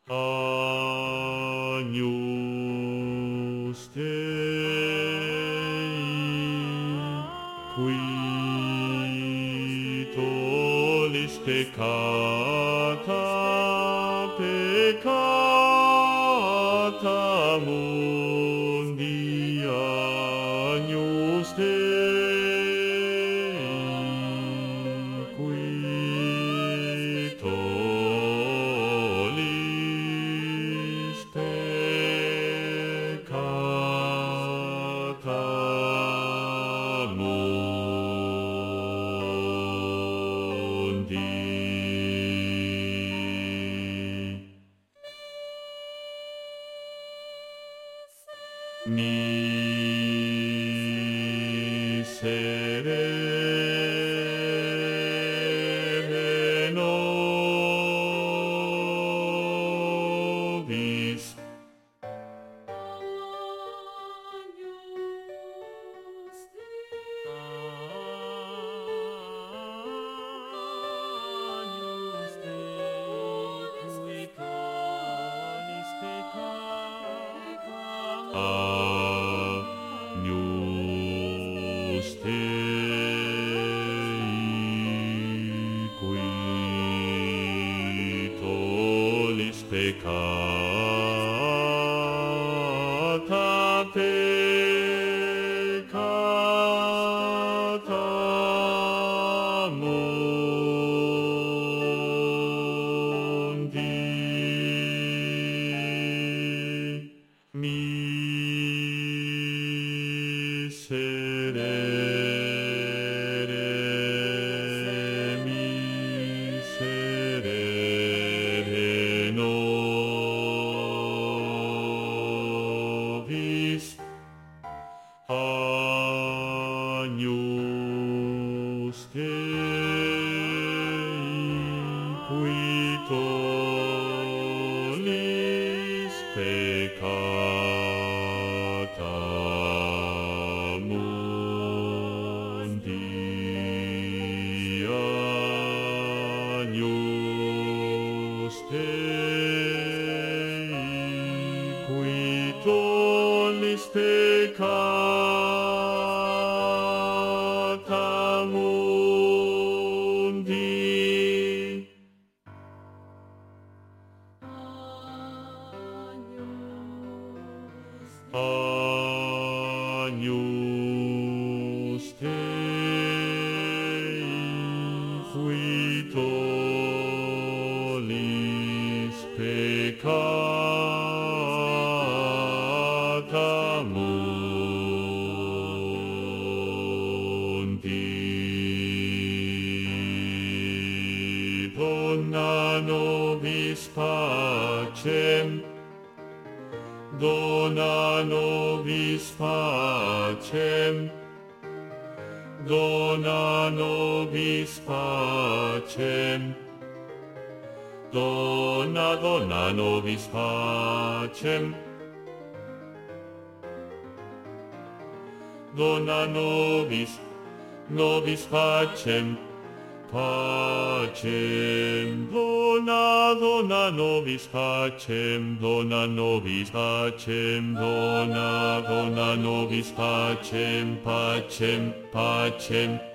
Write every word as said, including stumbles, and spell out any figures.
Agnus Dei, qui tollis peccata, peccata mundi, Agnus Dei, qui tollis peccata mundi. Miserere nobis. Agnus Dei, qui tollis peccata. Agnus Dei, qui tollis peccata, peccata mundi. Miserere, miserere nobis. Agnus Dei, qui tollis peccata mundi. Agnus Dei, qui tollis peccata mundi. Agnus Dei, qui tollis peccata mundi. Dona nobis pacem, dona nobis pacem, dona nobis pacem, dona, dona nobis pacem, dona nobis, nobis pacem, pacem, dona, dona nobis pacem, dona nobis pacem, dona, dona nobis pacem, pacem, pacem.